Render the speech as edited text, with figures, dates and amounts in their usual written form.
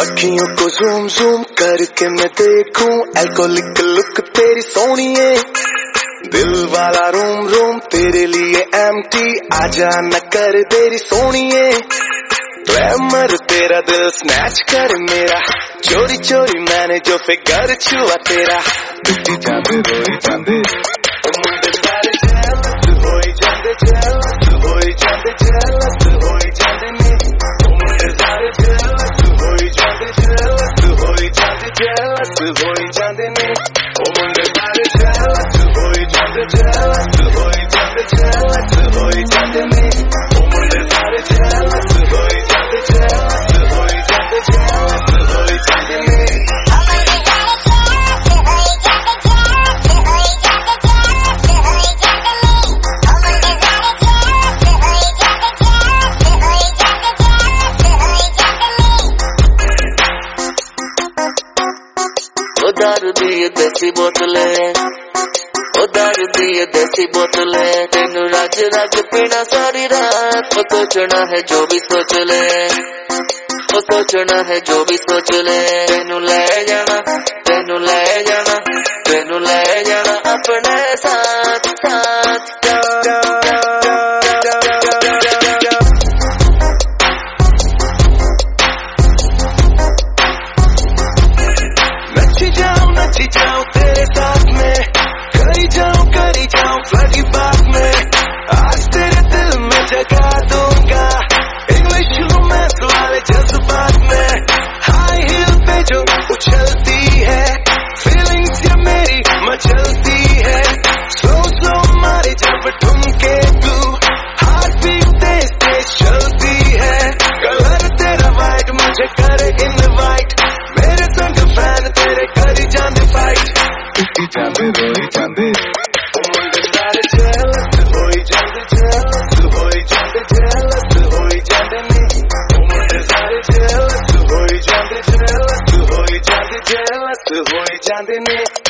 अखियों को zoom zoom करके मैं देखूं, एल्कोहलिक लुक तेरी सोनिए, दिल वाला रूम रूम तेरे लिए एम्प्टी, आजा न कर देरी सोनिए, ग्लैमर तेरा दिल स्नैच कर मेरा, चोरी चोरी मैंने जो फिगर छुआ तेरा, बिट्टी जांदे रोई जांदे मुंडे सारे जेलस होई जांदे जेलस होई जांदे जेलस होई जांदे ने मुंडे सारे जेलस होई जांदे जेलस होई जांदे जेलस होई जांदे ने मुंडे सारे जेलस होई जांदे जेलस होई जांदे जेलस होई जांदे ने मुंडे सारे जेलस होई जांदे जेलस होई जांदे जेलस होई जांदे ने। दारू दी देसी बोतले, ओ दारू दी देसी बोतले, तेनू रज रज पीना सारी रात, ओ सोचना है जो भी सोच ले, ओ सोचना है जो भी सोच ले, तेनू ले जाना, तेनू ले जाना, तेनू ले जाना अपने साथ साथ। नची जाऊं तेरे साथ में, करी जाऊं फ्लडी बात में, आज तेरे दिल में जगा दूंगा, इंग्लिश रोमांस वाले जज्बात में, हाई हील पे जो उछलती है, फीलिंग्स ये मेरी मचलती है, स्लो स्लो मारे जब ठुमके तू, हार्ट बीट तेज तेज चलती है, कलर तेरा वाइट मुझे करे इनवाइट, मेरे संग फैन तेरे करी जाने फाइट, बिट्टी जांदे रोई जांदे मुंडे सारे जेलस होई जांदे जेलस होई जांदे जेलस होई जांदे ने मुंडे सारे जेलस होई जांदे जेलस होई जांदे जेलस होई जांदे ने।